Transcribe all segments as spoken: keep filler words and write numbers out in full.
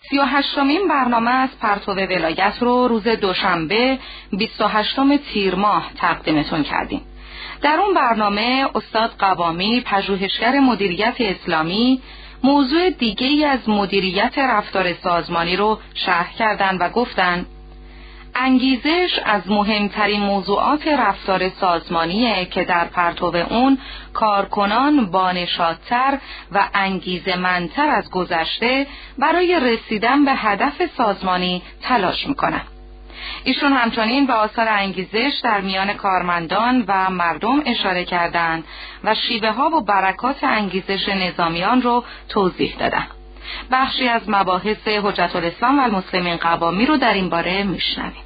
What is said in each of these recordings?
سی و هشتمین برنامه از پرتو ولایت رو روز دوشنبه بیست و هشتم تیر ماه تقدیمتون کردیم. در اون برنامه استاد قوامی، پژوهشگر مدیریت اسلامی، موضوع دیگه‌ای از مدیریت رفتار سازمانی رو شرح کردن و گفتن انگیزش از مهمترین موضوعات رفتار سازمانیه که در پرتو اون کارکنان بانشادتر و انگیزه‌مندتر از گذشته برای رسیدن به هدف سازمانی تلاش میکنن. ایشون همچنین به آثار انگیزش در میان کارمندان و مردم اشاره کردند و شیوه ها و برکات انگیزش نظامیان رو توضیح دادن. بخشی از مباحث حجت الاسلام و المسلمین قوامی رو در این باره میشنویم.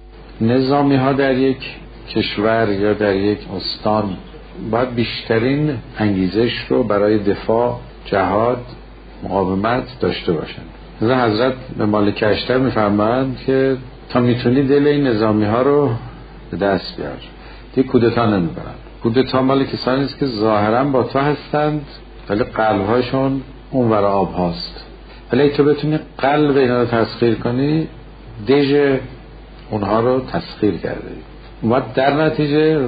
نظامی ها در یک کشور یا در یک استان باید بیشترین انگیزش رو برای دفاع، جهاد، مقاومت داشته باشند. حضرت به مالک اشتر میفرمایند که تا میتونی دل این نظامی ها رو به دست بیار، دیگه کودتا نمیکنن. کودتا مال کسانی است که ظاهرا با تو هستند ولی قلبهاشون اون ور آب هاست. ولی تو بتونی قلب اینا رو تسخیر کنی، دژ اونها رو تسخیر کرده. و در نتیجه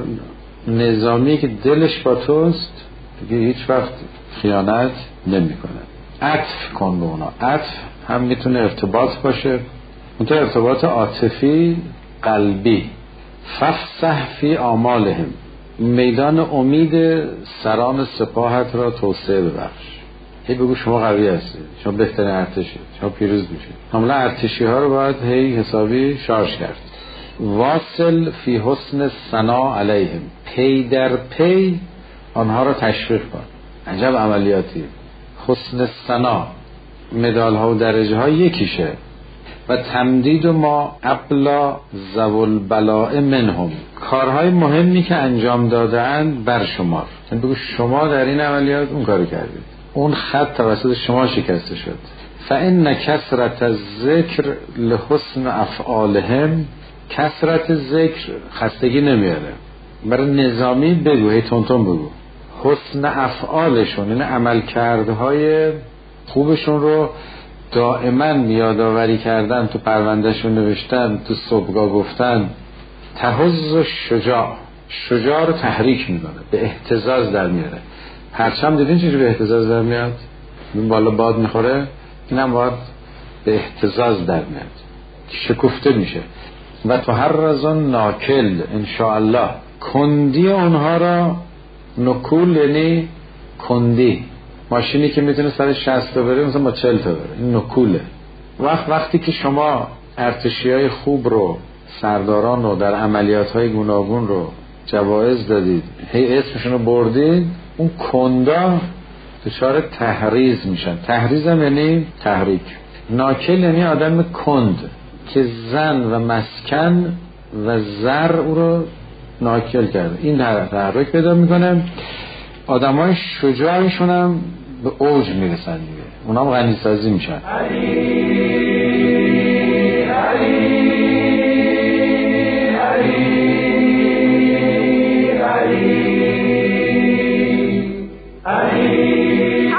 نظامی که دلش با توست دیگه هیچ وقت خیانت نمی کنه. عطف کن به اونا. عطف هم میتونه ارتباط باشه، اونطور ارتباط عاطفی قلبی. ففسح فی آمالهم، میدان امید سران سپاهت را توسعه ببخش. هی بگو شما قوی هستید، شما بهترین ارتشید، شما پیروز میشید. کاملا ارتشی ها رو باید هی حسابی شارژ کرد. واصل فی حسن ثنا علیهم، پی در پی آنها را تشویق کن. عجب عملیاتی. حسن ثنا، مدال ها و درجه ها یکیشه. و تمدید ما ابلا ذوال بلاء منهم، کارهای مهمی که انجام داده‌اند بر شما. یعنی بگو شما در این عملیات اون کارو کردید، اون خط توسط شما شکسته شد. فإن کثرت الذکر لحسن افعالهم، کثرت ذکر خستگی نمیاره. برای نظامی بگو، هی تون تون بگو. حسن افعالشون، یعنی عملکردهای خوبشون رو دائما یادآوری کردن، تو پروندهشون نوشتن، تو صبحگاه گفتن. تحز شجاع، شجاع رو تحریک میکنه، به اهتزاز در میاره. پرچم دیدین چجوری به اهتزاز در میاد؟ این بالا باد میخوره، اینم باید به اهتزاز در میاد، شکفته میشه. و تحرزون ناکل انشاءالله، کندی اونها را نکول، یعنی کندی. ماشینی که میتونه سر شصت تا بره مثلا با چهل تا بره، این نکوله. وقت وقتی که شما ارتشیای خوب رو، سرداران رو در عملیات‌های گوناگون رو جوایز دادید، هی اسمشون رو بردید، اون کندا دچار تحریز میشن. تحریز هم یعنی تحریک. ناکل یعنی آدم کند که زن و مسکن و زر او رو ناکل کرده. این تحریک پیدا میکنه. آدمای شجاعشون هم به اوج میرسن دیگه، اونا هم غنی سازی میشن. علی علی علی علی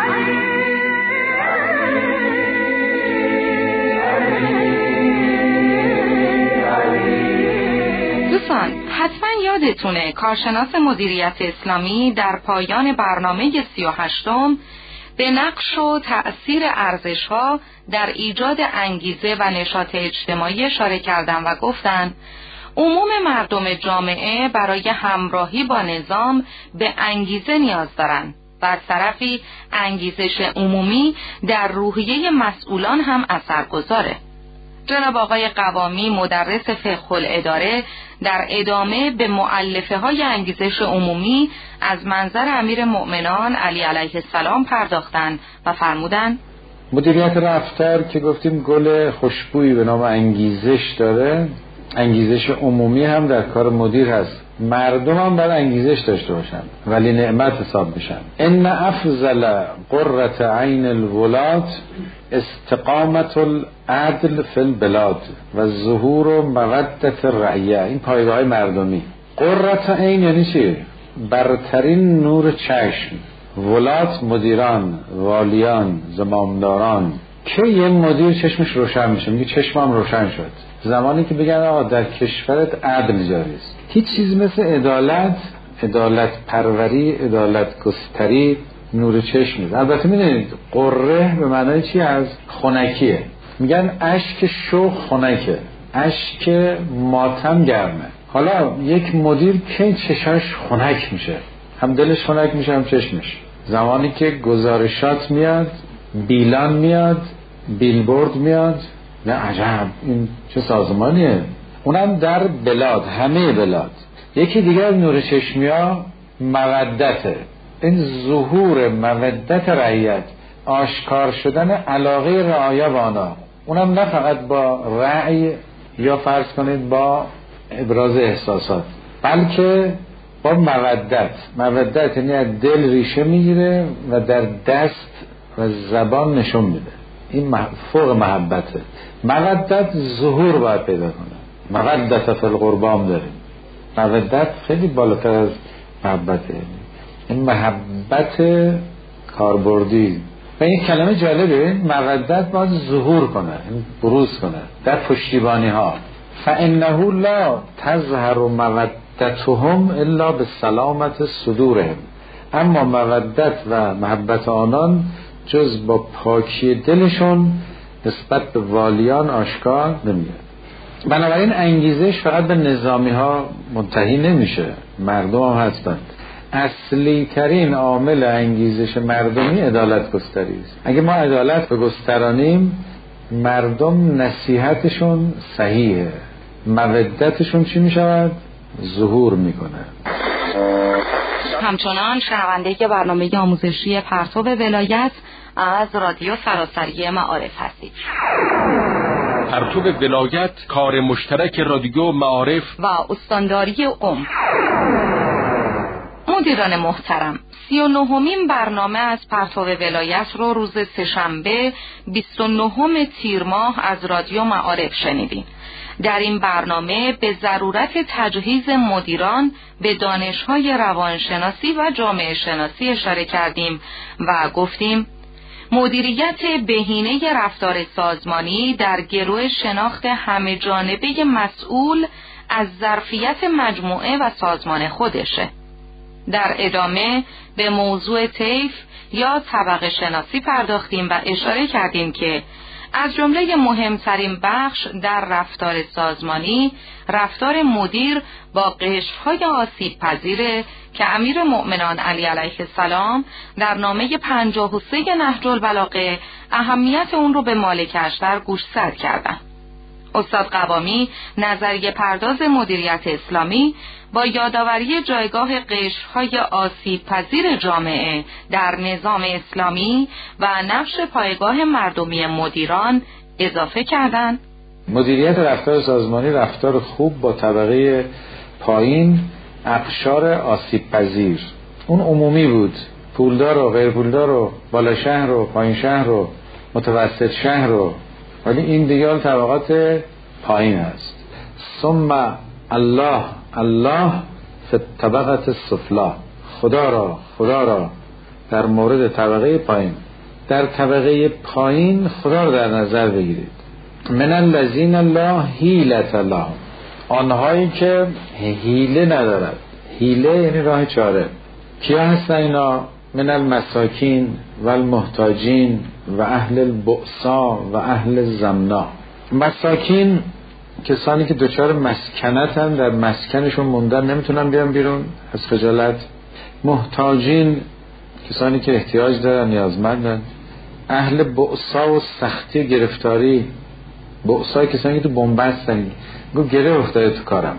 علی. دوستان حتما یادتونه کارشناس مدیریت اسلامی در پایان برنامه سی و هشتم به نقش و تأثیر ارزش‌ها در ایجاد انگیزه و نشاط اجتماعی اشاره کردن و گفتن عموم مردم جامعه برای همراهی با نظام به انگیزه نیاز دارند و از طرفی انگیزش عمومی در روحیه مسئولان هم اثرگذاره. جناب آقای قوامی مدرس فقه الاداره در ادامه به مؤلفه های انگیزش عمومی از منظر امیر مؤمنان علی علیه السلام پرداختند و فرمودند مدیریت رفتار که گفتیم گل خوشبویی به نام انگیزش داره، انگیزش عمومی هم در کار مدیر هست. مردم هم باید انگیزش داشته باشن ولی نعمت حساب بشن. ان افضل قرة عین الولاد استقامت العدل فی البلاد و ظهور و مودت الرعیه. این پایگاه های مردمی. قرة عین یعنی چی؟ برترین نور چشم. ولات مدیران، والیان، زمامداران، که یه مدیر چشمش روشن میشه، میگه چشمم روشن شد. زمانی که بگن آقا در کشورت عدل جاری است. هیچ چیز مثل عدالت، عدالت پروری، عدالت گستری نور چشم میده. البته میدونید قره به معنای چی از خنکیه، میگن اشک شوق خنکه، اشک ماتم گرمه. حالا یک مدیر که چشاش خنک میشه، هم دلش خنک میشه هم چشمش. زمانی که گزارشات میاد، بیلان میاد، بیلبورد میاد، نه عجب این چه سازمانیه، اونم در بلاد، همه بلاد. یکی دیگر نور چشمیا مودته، این ظهور مودت رعیت، آشکار شدن علاقه رعایا با آنها، اونم نه فقط با رأی یا فرض کنید با ابراز احساسات، بلکه با مودت. مودت یعنی از دل ریشه میگیره و در دست و زبان نشون میده. این فوق محبته. مودت ظهور باید پیدا کنه. مودت فی القربام داریم. مودت خیلی بالاتر از محبته. این محبت کاربردی و این کلمه جالبه، مودت باید ظهور کنه، بروز کنه در پشتیبانی ها. فانه لا تظهر مودتهم الا بسلامت صدورهم، اما مودت و محبت آنان جز با پاکی دلشون نسبت به والیان آشکار نمیاد. بنابراین انگیزش فقط به نظامی ها منتهی نمیشه، مردم هم هستند. اصلی ترین عامل انگیزش مردمی عدالت گستری است. اگه ما عدالت بگسترانیم، مردم نصیحتشون صحیحه، مودتشون چی میشود؟ ظهور میکنه. همچنان شنونده که برنامه آموزشی پرتو ولایت از رادیو سراسری معارف هستید. پرتو ولایت کار مشترک رادیو معارف و استانداری قم. مدیران محترم، سی و نهمین برنامه از پرتو ولایت رو روز سه‌شنبه بیست و نهم تیر ماه از رادیو معارف شنیدیم. در این برنامه به ضرورت تجهیز مدیران به دانش‌های روانشناسی و جامعه شناسی اشاره کردیم و گفتیم مدیریت بهینه رفتار سازمانی در گرو شناخت همه جانبه مسئول از ظرفیت مجموعه و سازمان خودشه. در ادامه به موضوع طیف یا طبقه شناسی پرداختیم و اشاره کردیم که از جمله مهمترین بخش در رفتار سازمانی رفتار مدیر با قشرهای آسیب پذیره که امیر مؤمنان علی علیه السلام در نامه پنجاه و سه نهج البلاغه اهمیت اون رو به مالک اشتر گوشزد کردن. استاد قوامی نظریه پرداز مدیریت اسلامی با یادآوری جایگاه قشرهای آسیب پذیر جامعه در نظام اسلامی و نقش پایگاه مردمی مدیران اضافه کردند. مدیریت رفتار سازمانی رفتار خوب با طبقه پایین، اقشار آسیب پذیر. اون عمومی بود، پولدار و غیر پولدار و بالا شهر و پایین شهر و متوسط شهر و، ولی این دیگر طبقات پایین است. ثم الله الله فی طبقه السفلی، خدا را خدا را در مورد طبقه پایین. در طبقه پایین خدا را در نظر بگیرید. من الذین لا حیلة لهم، آنهایی که حیله ندارد. حیله یعنی راه چاره. کیا هستن اینا؟ من المساکین و المحتاجین و اهل البؤسا و اهل الزمنا. مساکین کسانی که دچار مسکنت هم، در مسکنشون موندن، نمیتونن بیان بیرون از خجالت. محتاجین کسانی که احتیاج دارن، نیازمندن. اهل بؤسا و سختی گرفتاری، بؤسا کسانی که تو بنبستن، گو گره افتاده تو کارم.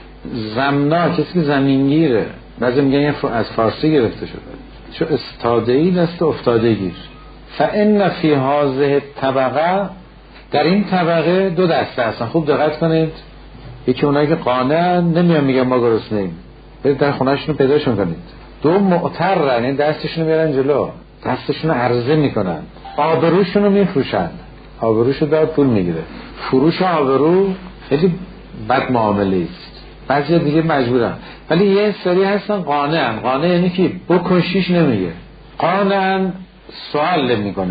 زمنا کسی که زمینگیره، بعضی میگن از فارسی گرفته شده، چو استادهی دست افتاده گیر. فان فی هذه الطبقه، در این طبقه دو دسته هستن. خوب دقت کنید. یکی اونایی که قانعن، نمیان میگن ما گرسنه‌ایم، برید در خونه‌شون رو پیداشون کنید. دو معترن، این دستشون رو میارن جلو، دستشون رو عرضه میکنن، آبروشون رو میفروشن. آبروشو داد پول میگیره. فروش آبرو خیلی بد معامله است. بعضی دیگه مجبورن، ولی یه سری هستن قانعن. قانع یعنی کی؟ بکشیش نمیگه. قانعن سوال نمیکنه.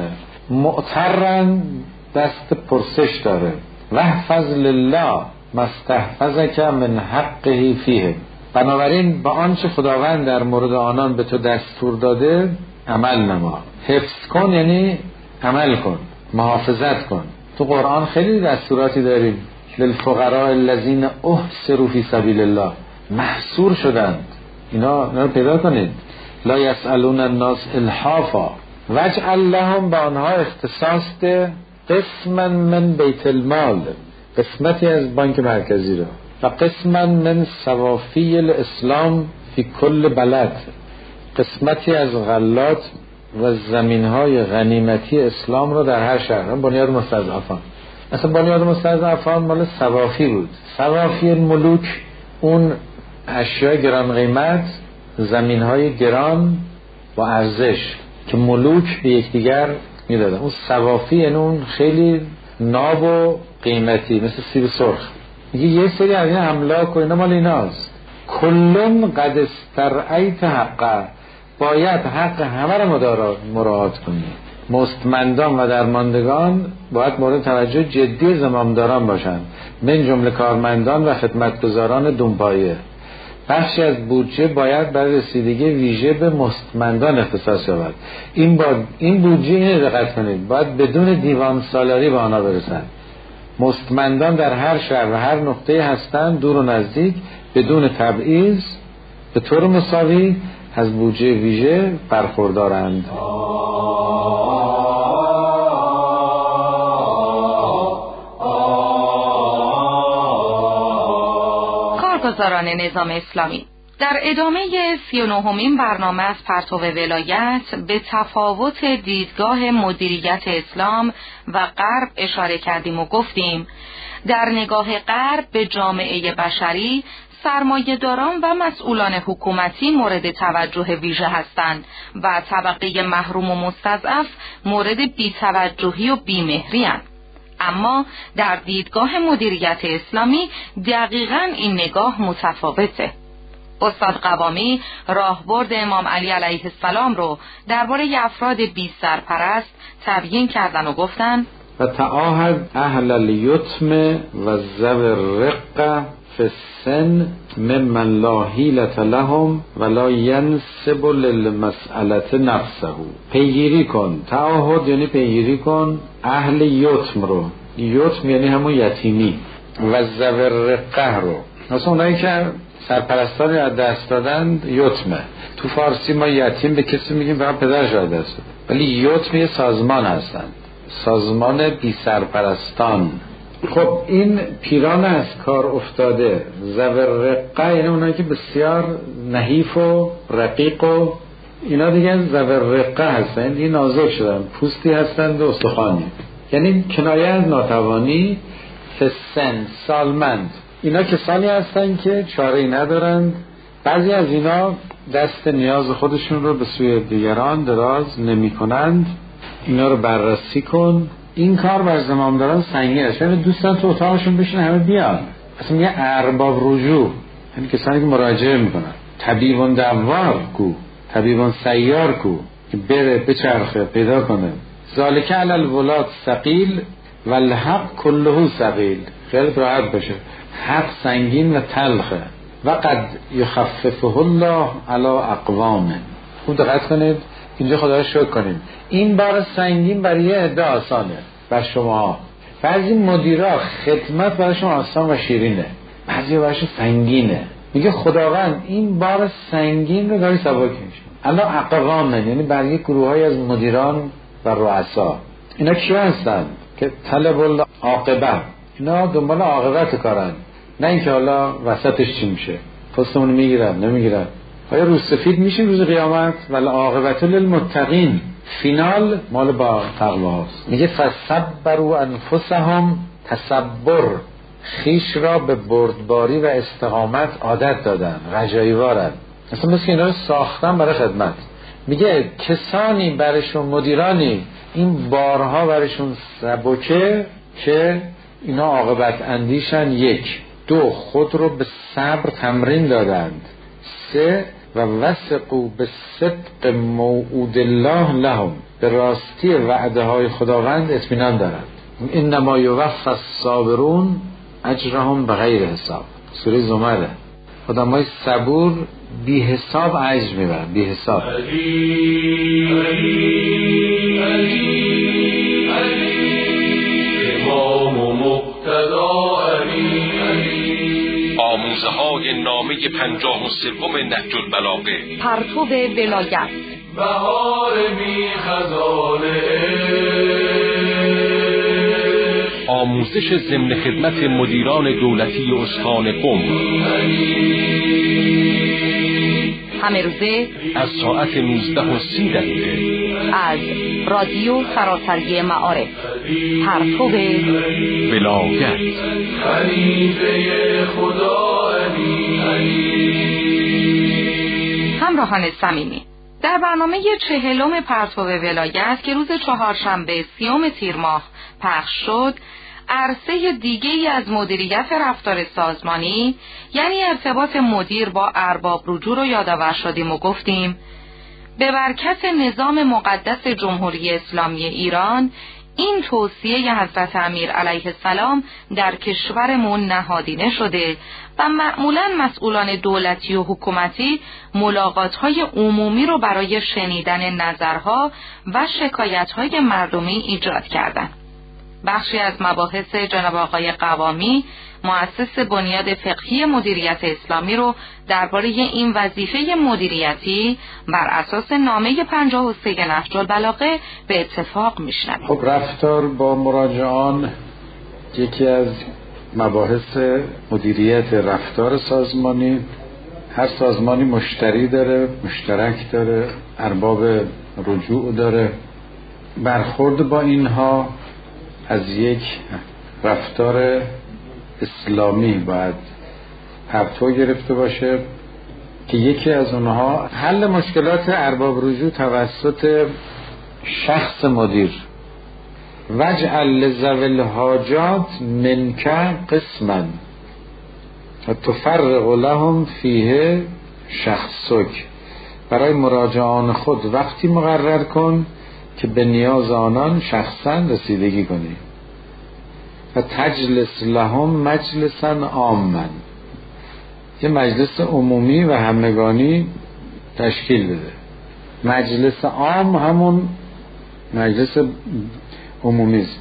معترن دست پرسش داره. واحفظ لله مستحفظک من حقه فیه. بنابراین با آنچه خداوند در مورد آنان به تو دستور داده عمل نما. حفظ کن یعنی عمل کن، محافظت کن. تو قرآن خیلی دستوراتی داریم. للفقراء الذین احصروا فی سبیل الله، محصور شدند. اینا اینا رو پیدا کنید. لا یسألون الناس الحافا واجعل لهم، به آنها اختصاص ده قسما من بیت المال، قسمتی از بانک مرکزی رو، و قسما من صوافی الاسلام فی کل بلد، قسمتی از غلات و زمینهای غنیمتی اسلام رو در هر شهر. بنیاد مستضعفان، مثلا بنیاد مستضعفان مال صوافی بود. صوافی الملوک اون اشیاء گران قیمت، زمینهای گران با ارزش که ملوک به یکدیگر میدادن. اون صوافی یعنی اون خیلی ناب و قیمتی، مثل سیب سرخ. میگه یه سری از این املاک و اینا مال ایناست. کلن قد استرعیت حقه، باید حق همه رو مراعات کنی. مستمندان و درماندگان باید مورد توجه جدی زمامداران باشند، من جمله کارمندان و خدمتگزاران دونپایه. بخشی از بودجه باید برای رسیدگی ویژه به مستمندان اختصاص یابد. این با این بودجه، اینو دقت کنید، باید بدون دیوان سالاری به آنها برسند. مستمندان در هر شهر و هر نقطه هستند، دور و نزدیک، بدون تبعیض، به طور مساوی از بودجه ویژه برخوردارند. کارگزاران نظام اسلامی در ادامه سی و نهمین برنامه از پرتو ولایت به تفاوت دیدگاه مدیریت اسلام و غرب اشاره کردیم و گفتیم در نگاه غرب به جامعه بشری سرمایه‌داران و مسئولان حکومتی مورد توجه ویژه هستند و طبقه محروم و مستضعف مورد بی‌توجهی و بی‌مهری اند. اما در دیدگاه مدیریت اسلامی دقیقاً این نگاه متفاوته. استاد قوامی راهبرد امام علی علیه السلام رو درباره افراد بی سرپرست تبیین کردن و گفتن و تعاهد اهل الیتم و ذوی الرقه فی السن ممن لا حیلة لهم ولا ینسب للمسئلة نفسه. پیگیری کن، تعاهد یعنی پیگیری کن اهل یتم رو، یتم یعنی همون یتیمی، و ذوی الرقه رو، مثلا اونایی که سرپرستانی از دست دادند یتمه. تو فارسی ما یتیم به کسی میگیم فقط پدرش از دست داد، ولی یتم یه سازمان هستند، سازمان بی سرپرستان. خب این پیران از کار افتاده، ذوی الرقه یعنی اونایی که بسیار نحیف و رقیق و اینا دیگه ذوی الرقه هستن، دیگه نازک شدن، پوستی هستند و استخوانی، یعنی کنایه از ناتوانی. فسن سالمند، اینا کسانی هستن که چاره‌ای ندارند. بعضی از اینا دست نیاز خودشون رو به سوی دیگران دراز نمی کنند. اینا رو بررسی کن. این کار بر زمامداران سنگین است، یعنی دوستان تو اتاقشون بشین همه بیان. اصلا میگه ارباب رجوع، یعنی کسانی که مراجعه میکنن. طبیبون دوار کو، طبیبون سیار کو، که بره بچرخه پیدا کنه. ذالک علی الولاد ثقیل و الحق کله ثقیل. خیلی راحت باشه، حق سنگین و تلخه. و قد یخففه الله علی اقوام. خوب دقت کنید، اینجا خدا رو شکر کنیم، این بار سنگین برای یه عده آسانه بر شما. بعضی مدیرا خدمت برایشون آسان و شیرینه، بعضی برایشون سنگینه. میگه خداوند این بار سنگین رو داری سبک میشه. الله اقوام، یعنی برای گروه‌های از مدیران و رؤسا. اینا کیا هستن که طلب العاقبه، اینا دنبال عاقبت کارن، نه اینکه حالا وسطش چی میشه، پستمون میگیرن نمیگیرن. آیا روز سفید میشه روز قیامت؟ ولی عاقبت للمتقین، فینال مال با تقوا هست. میگه فصبروا انفسهم، تصبر، خیش را به بردباری و استقامت عادت دادن، رجاییوارن، مثلا مثل اینا رو ساختن برای خدمت. میگه کسانی برشون، مدیرانی این بارها برشون سبکه که اینا عاقبت اندیشن. یک، دو، خود رو به صبر تمرین دادند. سه، و وثقوا بالصدق موعود الله لهم، به راستی وعده های خداوند اطمینان دارند. انما یوفی الصابرون اجرهم بغیر حساب. سوره زمر. آدمای صبور بی حساب اجر میبرن، بی حساب. علی علی علی علی امام و مقتدا علی علی. آموزه های نامه پنجاه و سوم نهج البلاغه. پرتو ولایت. بهار بی خزانه. آموزش ضمن خدمت مدیران دولتی استان قم. همه روزه از ساعت نوزده و سی دقیقه از رادیو سراسری معارف. پرتو ولایت. خلیفه خدا علی علی. همراهان صمیمی، در برنامه چهلم پرتو ولایت که روز چهارشنبه سیوم تیر ماه پخش شد، عرصه دیگه‌ای از مدیریت رفتار سازمانی، یعنی ارتباط مدیر با ارباب رجوع رو یادآور شدیم و گفتیم به برکت نظام مقدس جمهوری اسلامی ایران این توصیه حضرت امیر علیه السلام در کشورمون نهادینه شده و معمولاً مسئولان دولتی و حکومتی ملاقات‌های عمومی رو برای شنیدن نظرها و شکایت‌های مردمی ایجاد کردند. بخشی از مباحث جناب آقای قوامی، مؤسس بنیاد فقهی مدیریت اسلامی رو درباره این وظیفه مدیریتی بر اساس نامه پنجاه و سه نهج البلاغه به اتفاق میشنویم. خب رفتار با مراجعان یکی از مباحث مدیریت رفتار سازمانی. هر سازمانی مشتری داره، مشترک داره، ارباب رجوع داره. برخورد با اینها از یک رفتار اسلامی باید پرتو گرفته باشه که یکی از اونها حل مشکلات ارباب رجوع توسط شخص مدیر. وجعل لذوی الحاجات منک قسما و تفرق لهم فیه شخصک. برای مراجعان خود وقتی مقرر کن که به نیاز آنان شخصا رسیدگی کنی و تجلس لهم مجلسا عاما، یه مجلس عمومی و همگانی تشکیل بده. مجلس عام همون مجلس عمومی است.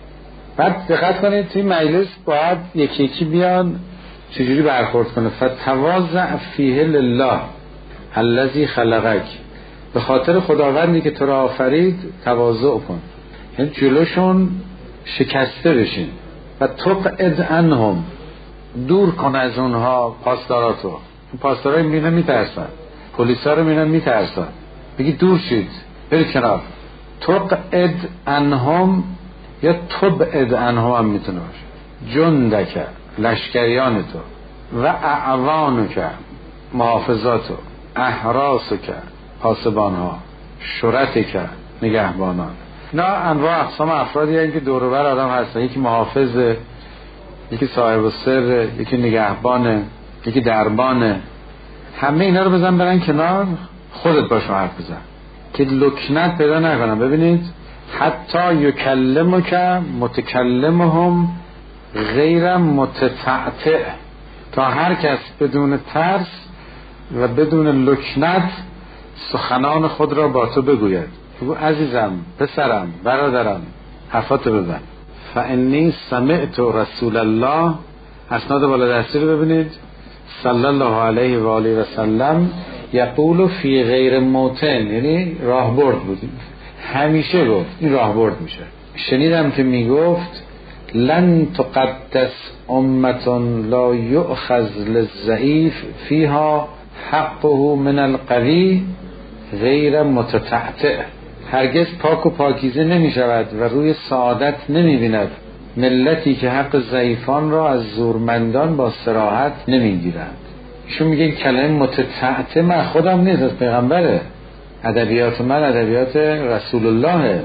بعد دقت کنید توی مجلس باید یکی یکی بیان چجوری برخورد کنه. فتواضع فیه لله الذی خلقک، به خاطر خداوندی که تو را آفرید تواضع کن، یعنی جلوشون شکسته بشین. و تقعد عنهم، دور کن از اونها پاسداراتو. پاسدارا میبینن میترسن، پلیسا رو میبینن میترسن، بگی دور شید برید کنار. تقعد عنهم یا تبعد عنهم هم میتونه باشه. جندک، لشکریان تو، و اعوانک، محافظاتو، احراسک، پاسبان ها، شرطک، نگهبانان. نه انواع اقسام افرادی هستند که دور و بر آدم هستن. یکی محافظه، یکی صاحب السر، یکی نگهبانه، یکی دربانه. همه اینا رو بزن برن کنار، خودت باشون حرف بزن که لکنت پیدا نکنن. ببینید حتی یکلمک متکلمهم غیر متتعتع، تا هر کس بدون ترس و بدون لکنت سخنان خود را با تو بگوید. بگو عزیزم، پسرم، برادرم، حرفاتو بزن. فانی سمعت رسول الله، اسناد بالا دستی رو ببینید، صلی الله علیه و آله و سلم، یقول فی غیر موطن، یعنی راهبرد بودیم، همیشه گفت این راهبرد میشه. شنیدم که میگفت لن تقدس امتون لا یؤخذ للضعیف فیها حقه من القوی غیر متتعتع. هرگز پاک و پاکیزه نمی شود و روی سعادت نمی بیند ملتی که حق ضعیفان را از زورمندان با صراحت نمی گیرند. ایشون میگه کلمه متتعتع من خودم نیست، از پیغمبره. ادبیات من ادبیات رسول الله.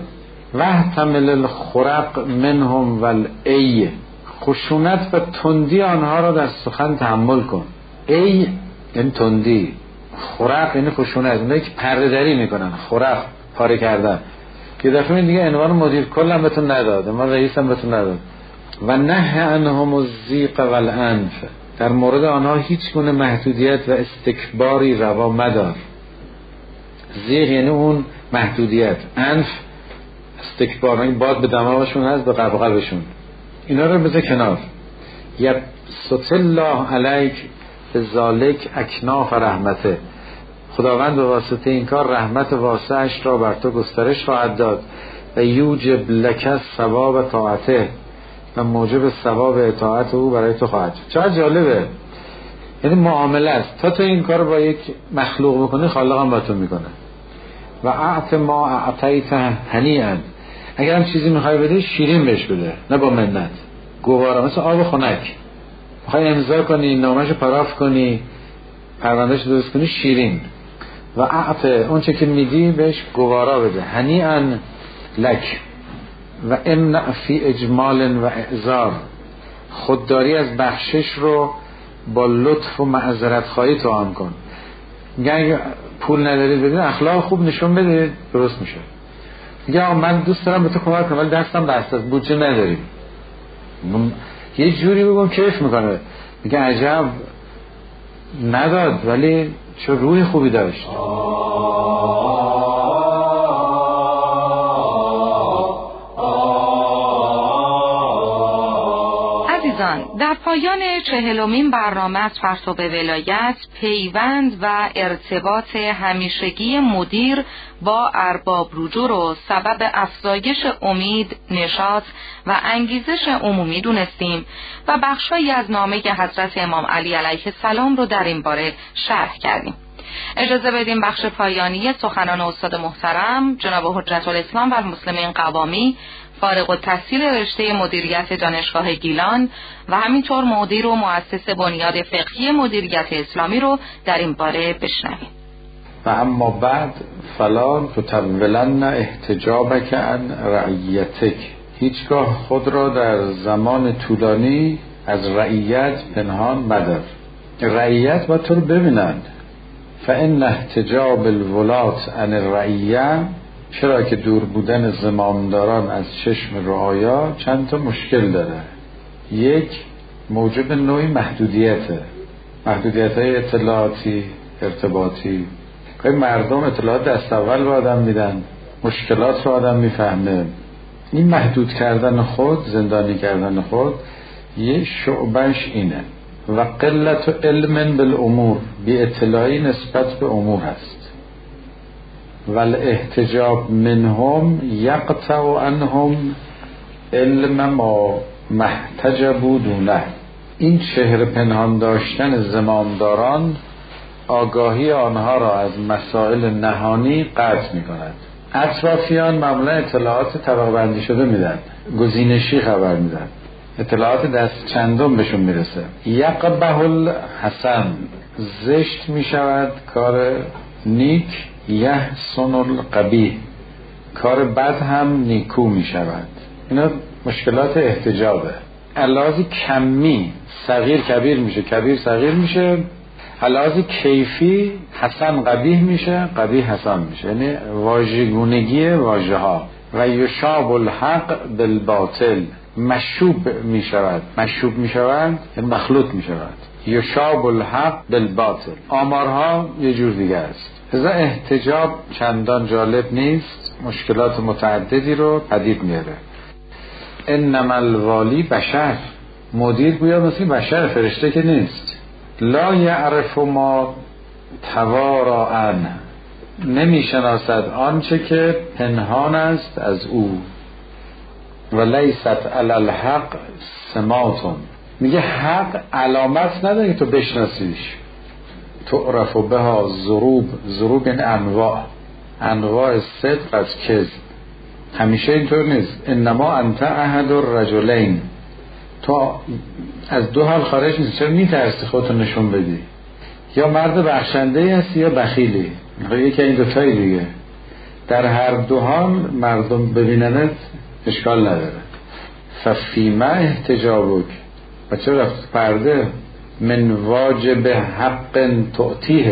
وحتمل الخرق منهم والای، خشونت و تندی آنها را در سخن تحمل کن. ای این تندی، خرق یعنی خشونت، اونایی که پرده دری میکنن، خرق پاره کردن. یه دفعه دیگه عنوان مدیر کلم بهتون نداد، من رئیسم بهتون نداد. و نه عنهم الضیق والانف، در مورد آنها هیچ گونه محدودیت و استکباری روا مدار. ضیق یعنی اون محدودیت، انف استکبار، این باد به دماغشون هست، به قلب قلبشون. اینا رو بذار کنار. یبسط الله علیک بذالک اکناف رحمته، خداوند به واسطه این کار رحمت واسعش را بر تو گسترش خواهد داد. و یوجب لک ثواب طاعته، و موجب ثواب اطاعت او برای تو خواهد شد. چقدر جالبه، یعنی معامله است. تا تو این کار با یک مخلوق بکنی، خالق هم با تو میکنه. و اعط ما اعطیت هنیئا، اگر هم چیزی میخوای بده شیرین بهش بده، نه با منت. گوارا مثل آب خنک، میخوای امضا کنی، نامش پاراف کنی، پروندهش درست کنی، شیرین. و اعط اون چه که میدی بهش گوارا بده، هنیئا لک. و امنع فی اجمال و اعذار، خودداری از بخشش رو با لطف و معذرت خواهی توام کن. میگه اگه پول ندارید بدین، اخلاق خوب نشون بده، درست میشه. میگه من دوست دارم به تو کمک کنم ولی دستم بسته است، بودجه نداریم. یه جوری بگم کیف میکنه. میگه عجب نداد ولی چه روح خوبی داشت. در پایان چهلمین برنامه از پرتو ولایت، پیوند و ارتباط همیشگی مدیر با ارباب رجوع رو سبب افزایش امید، نشاط و انگیزش عمومی دونستیم و بخشایی از نامه حضرت امام علی علیه السلام رو در این باره شرح کردیم. اجازه بدیم بخش پایانی سخنان استاد محترم جناب حجت الاسلام و المسلمین قوامی، فارغ التحصیل رشته مدیریت دانشگاه گیلان و همینطور مدیر و مؤسس بنیاد فقهی مدیریت اسلامی رو در این باره بشنویم. و اما بعد فلا تطولن احتجابک عن رعیتک، هیچگاه خود را در زمان طولانی از رعیت پنهان مدار. رعیت با تو رو ببینند. فان احتجاب الولات عن الرعیه، چرا که دور بودن زمامداران از چشم رعایا چند تا مشکل داره. یک، موجب نوعی محدودیته، محدودیت های اطلاعاتی، ارتباطی. مردم اطلاعات دست اول به آدم میدن، مشکلات رو آدم میفهمه. این محدود کردن خود، زندانی کردن خود، یه شعبش اینه. و قلت علم بالامور، بی اطلاعی نسبت به امور هست. والاحتجاب منهم یقطع عنهم علم ما محتجبوا دونه، این چهره پنهان داشتن زمامداران آگاهی آنها را از مسائل نهانی قطع می کند. اطرافیان معمولا اطلاعات طبقه بندی شده میدن، گزینشی خبر میدن، اطلاعات دست چندم بهشون میرسه. یقبح الحسن، زشت می شود کار نیک، یحسن القبیح، کار بد هم نیکو می شود. اینا مشکلات احتجابه. علاوه کمی صغیر کبیر میشه، کبیر صغیر میشه. علاوه کیفی حسن قبیح میشه، قبیح حسن میشه، یعنی واژگونگی واژه ها. و یشاب الحق بالباطل، مشوب می شود، مشوب می شود یعنی مخلوط می شود. یشاب الحق بالباطل، آمارها یه جور دیگه است. لذا احتجاب چندان جالب نیست، مشکلات متعددی رو پدید میاره. انما الوالی بشر، مدیر گویا مثل بشر، فرشته که نیست. لا یعرف ما توارا عنه، نمیشناسد آنچه که پنهان است از او. و لیست علی الحق سماتون، میگه حق علامت نداره تو بشناسیش. تعرف بها ضروب، ضروب این انواع، انواع صدق از کذب. همیشه اینطور نیست. انما انت احد الرجلین، تو از دو حال خارج نیست. چرا میترسی خودتو نشون بدی؟ یا مرد بخشنده هستی یا بخیلی، یکی این دوتایی دیگه. در هر دو حال مردم ببیننت اشکال نداره. ففیما احتجابک، و چرا رفت پرده؟ من واجب حق تعطیه،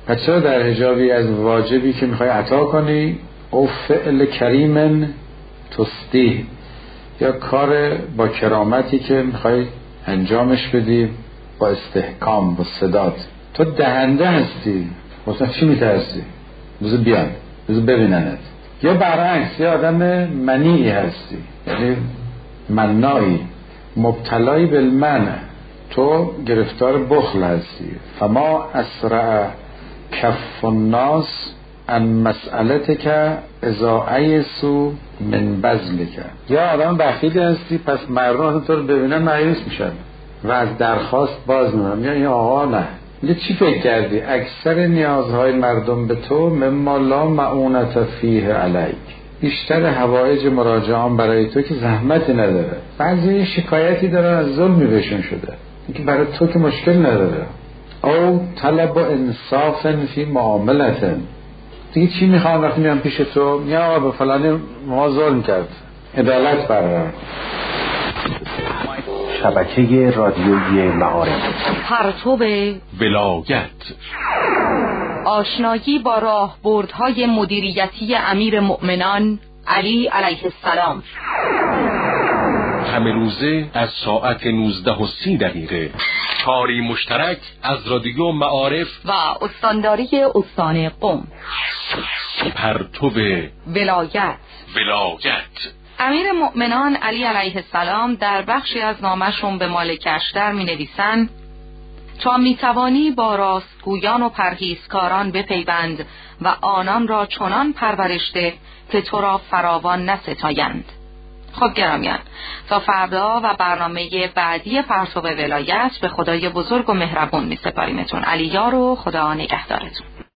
پس چرا در حجابی از واجبی که میخوای عطا کنی او فعل کریمن تسدیح یا کار با کرامتی که میخوای انجامش بدی با استحکام با صدات، تو دهنده هستی، مثلا چی میترسی؟ بذار بیان، بذار ببیننت. یا برعکس، یا آدم منیعی هستی، یعنی منایی، مبتلای بالمنع، تو گرفتار بخل هستی. فما اسرع کف الناس ان مسئلت که اذا ایسو من بذلک. یا آدم بخیلی هستی، پس مردم تو رو ببینن مایوس میشن و از درخواست باز میمونن. یا این آقا نه، میگه چی فکر کردی؟ اکثر نیازهای مردم به تو مما لا معونت فیه علیک، بیشتر حوایج مراجعان برای تو که زحمتی نداره، بعضی شکایتی دارن از ظلمی بهشون شده، اینکه برای تو که مشکل نداره. او طلب انصاف فی معاملتن، دیگه چی میخوام وقتی میام پیش تو؟ یا آقا به فلانی ما ظلم کرد، عدالت برقرار. شبکه رادیویی معارف، پرتو ولایت، آشنایی با راهبردهای مدیریتی امیر مؤمنان علی علیه السلام. همه روزه از ساعت نوزده و سی دقیقه. کاری مشترک از رادیو معارف و استانداری استان قم. پرتو ولایت. ولایت. امیر مؤمنان علی علیه السلام در بخشی از نامشون به مالک اشتر می نویسند تا می توانی با راستگویان و پرهیزکاران بپیوند و آنان را چنان پرورش ده که تو را فراوان نستایند. خب گرامیان، تا فردا و برنامه بعدی پرتو ولایت به خدای بزرگ و مهربون می سپاریمتون. علی یار و خدا نگهدارتون.